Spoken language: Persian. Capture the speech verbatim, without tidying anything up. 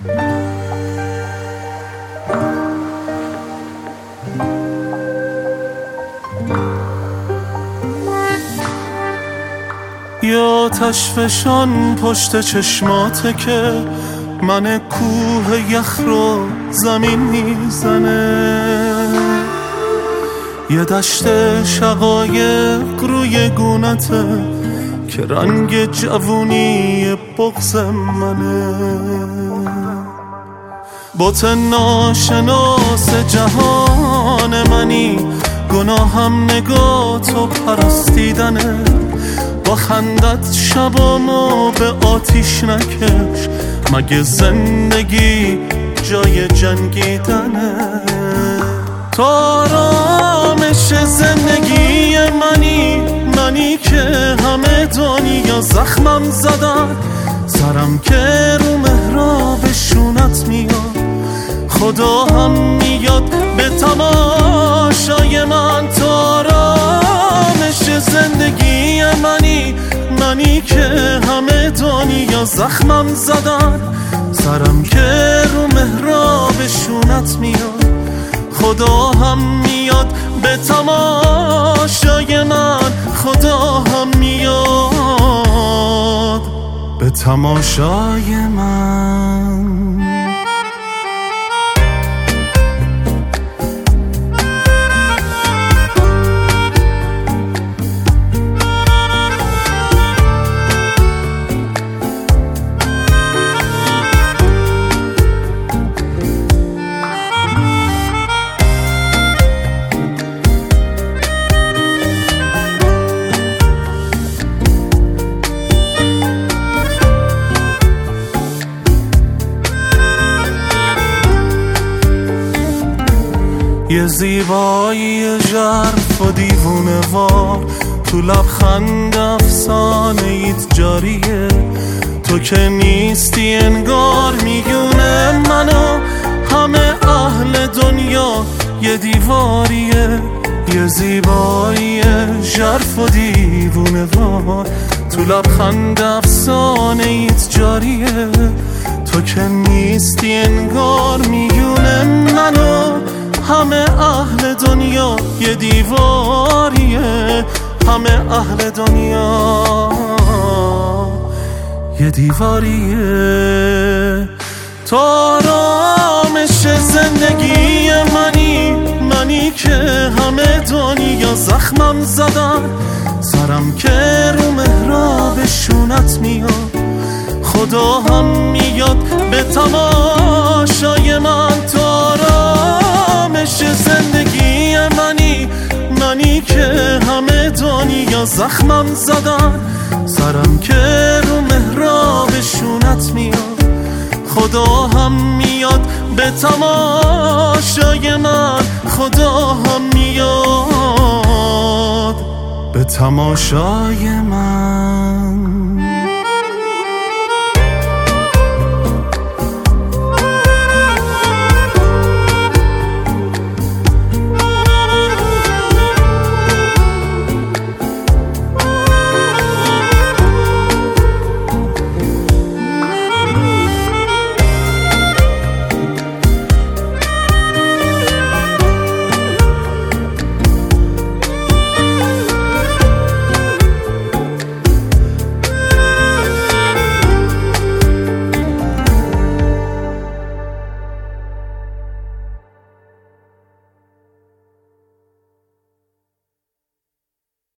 یا تشفشان پشت چشماته که من کوه یخ رو زمین میزنه، یه دشت شقایق روی گونته که رنگ جوونی بغض منه. بت ناشناس جهان منی، گناهم نگاه تو پرستیدنه. با خندت شبامو به آتیش نکش، مگه زندگی جای جنگیدنه؟ تو آرامش زندگی منی، منی که همه دنیا زخمم زدن، سرم که رو محراب شونت میاد، خدا هم میاد به تماشای من. تو آرامش زندگی منی، منی که همه دنیا زخمم زدن، سرم که رو محراب شونت میاد، خدا هم میاد به تماشای من. خدا هم میاد به تماشای من. یه زیبایی ژرف و دیوونه وار، تو لبخند افسانه ایت جاریه. تو که نیستی انگار میونه منو همه اهل دنیا یه دیواریه. یه زیبایی ژرف و دیوونه وار، تو لبخند افسانه ایت جاریه. تو که نیستی انگار میونه منو همه اهل دنیا یه دیواریه. همه اهل دنیا یه دیواریه. تو آرامش زندگی منی، منی که همه دنیا زخمم زدن، سرم که رو محراب شونت میاد، خدا هم میاد به تماشای من. تو آرامش زندگی منی، منی که همه دنیا زخمم زدن، سرم که رو محراب شونت میاد، خدا هم میاد به تماشای من. خدا هم میاد به تماشای من.